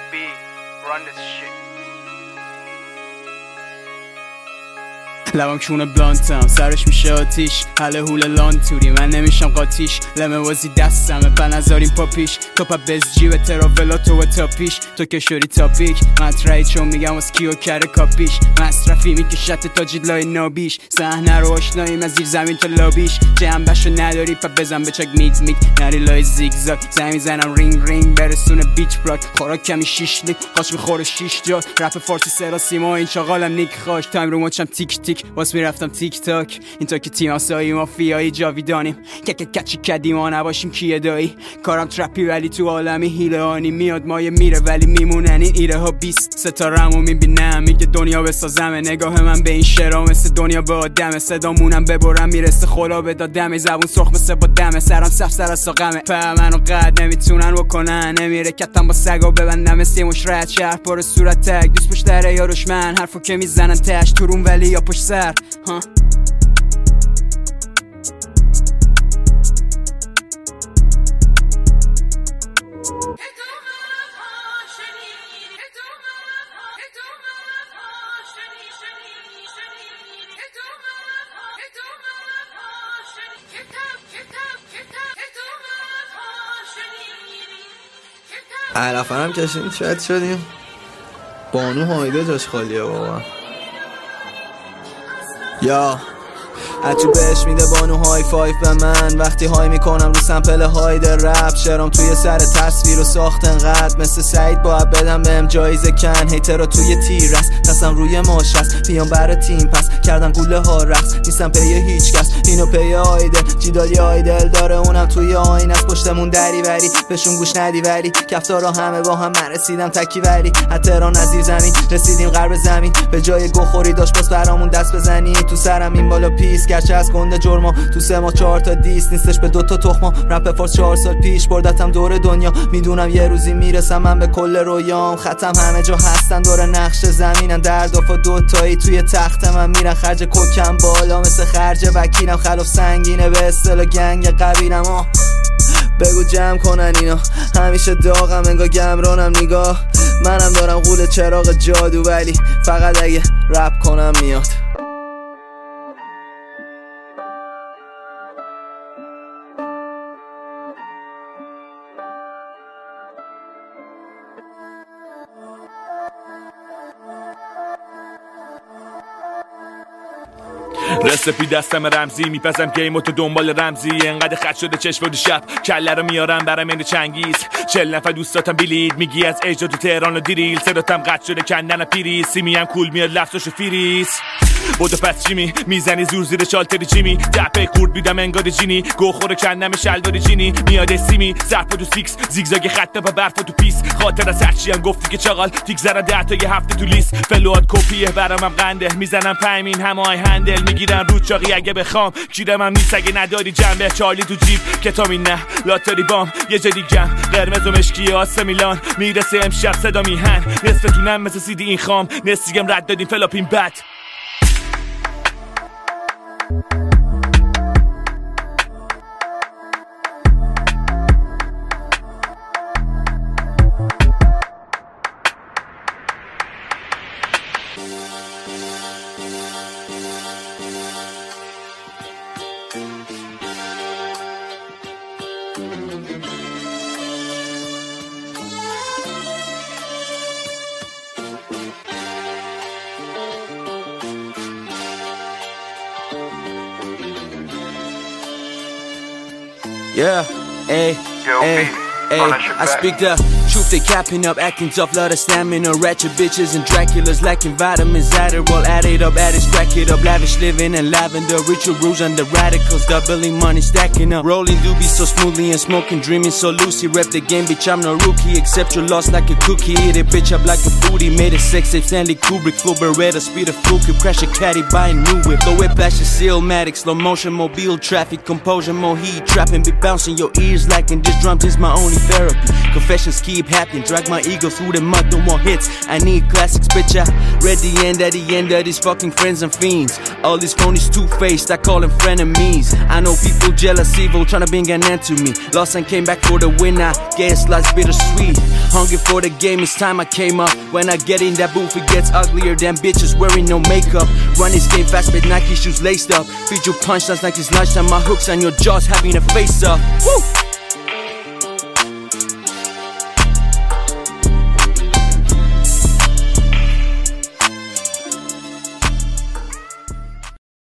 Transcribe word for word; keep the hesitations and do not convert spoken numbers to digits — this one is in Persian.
B, run this shit. لبم کونه بلانتم سرش میشه آتیش حله هوله لانتوری من نمیشم قاتیش لمه وازی دستمه به نظاریم پا پیش تو پا بز جیب تراولا تو و تا پیش تو که شوری تاپیک مطرحی چون میگم از کیو کره کاپیش مصرفی میکشت تا جیدلای نابیش صحنه رو آشناییم از زیر زمین تا لابیش جنبشو نداری پا بزن به چک میگ میگ نری لای زیگ زاگ زمین زنم رینگ رینگ برسونه بیچ براک خوراک کمی شیش لیک خاش میخوره شیش جا رپ فارسی سرا سیما این چاقالم نیک خاش تایم رو مچم تیک تیک واس میرفتم تیک تاک این تا که تیم آسایی مافیایی جاویدانیم که که کچی کدی ما نباشیم کیه دایی کارم ترپی ولی تو عالمی هیله هانی میاد مایه میره ولی میمونن این ایره ها بیست ستارمو میبینم میگه دنیا بسازمه نگاه من به این شعرها مثل دنیا به آدمه صدامونم ببرم میرسه خلا به دادمه زبون سرخ مثل با دمه سرم سف سر از ساقمه فهمن و قد نمیتونن بکنن نمیره کتم با سگا ببندم سیموش رد شهر پر صورت تک دوست پشتره یا دشمن حرفو که میزنن تش تو روم ولی یا پشت سر ها عرفان هم کشیم شاید شدیم بانو هایده جاش خالیه بابا یا هرچی بهش میده بانو های فایف به من وقتی های میکنم رو سمپل هایده رپ شرام توی سر تصویر و ساخت انقدر مثل سعید باید بدم بهم جایزه کن هیتر رو توی تیر است دستم روی ماش است بیام برای تیم پس کردن گوله ها رقص نیستم پی هیچ کس اینو پی هایده جیدالی هایدل داره اونم توی آین است پشتمون دری وری بهشون گوش ندی ولی کفتارا همه با هم من رسیدم تکی وری حتی را نظیر زمین رسیدیم غرب زمین به جای گوخوری داشت باز برامون دست بزنی تو سرم این بالا پیس گرچه از گنده جرما تو سه ما چهار تا دیس نیستش به دوتا تخما رپ فارس چهار سال پیش بردتم دور دنیا میدونم یه روزی میرسم من به کل رویام ختم همه جا هستن دور نقش زمینن در دفعه دوتایی توی تخت من میرن خرج کوکم بالا مثل خرج وکیلم خلاف سنگینه به اصطلاح گنگ قبیلم آه بگو جمع کنن اینا همیشه داغم انگار گمرانم نگاه منم دارم غول چراغ جادو ولی فقط اگه رپ کنم میاد رسپی دستم رمزی میپزم گیمو تو دنبال رمزی انقدر خط شده چشم و شب کله رو میارم برام این چنگیز چل نفر دوستاتم بلید میگی از اجدا تو تهران و دیریل صداتم قطع شده کندن پیریز سیمی هم کول میاد لفظاشو فریز بودو پس چیمی میزنی زور زیر شالتری جیمی دپه کورد بیدم انگار جینی گوخور کندم شلواری جینی میاد سیمی زرپا تو سیکس زیگزاگ خط با برفا تو پیس خاطر از هرچی هم گفتی که چاقال تیک زرن ده تا یه هفته تو لیست فلوات کپیه برام هم قنده میزنم پایمین همای هندل میگیرن رو چاقی اگه بخوام کیرم هم نیست اگه نداری جنبه چارلی تو جیب کتابی نه لاتاری بام یه جا دیگم قرمز و مشکی آسه میلان میرسه امشب صدا میهن نصفتونم مثل سیدی این خام نصیگم رد دادیم فلاپین بد Yeah, ayy, ayy, ayy, I speak the truth, they capping up, acting tough, lot of stamina, ratchet bitches and Draculas lacking vitamins, Adderall, add it up, add it, stack it up, lavish living and lavender, ritual rules and the radicals, doubling money, stacking up, rolling doobies so smoothly and smoking, dreaming so loosey, rep the game, bitch, I'm no rookie, accept your loss like a cookie, eat it, bitch, up like a booty, made it sex tape, Stanley Kubrick, full Beretta, speed of fluke, crash a caddy, buy a new whip, go whip, bash a Sealmatic, slow motion, mobile, traffic, composure, more heat, trapping, be bouncing, your ears lacking, this drums is my only therapy, confessions key, keep happening. Drag my ego through the mud, no more hits. I need classics, bitch. I read the end at the end of these fucking friends and fiends. All these phonies two-faced, I call them frenemies. I know people jealous, evil, trying to bring an end to me. Lost and came back for the win, I guess life's bittersweet. Hungry for the game, it's time I came up. When I get in that booth, it gets uglier than bitches wearing no makeup. Run this game fast with Nike shoes laced up. Feed you punchlines like it's lunchtime, my hooks on your jaws having a face up. Woo!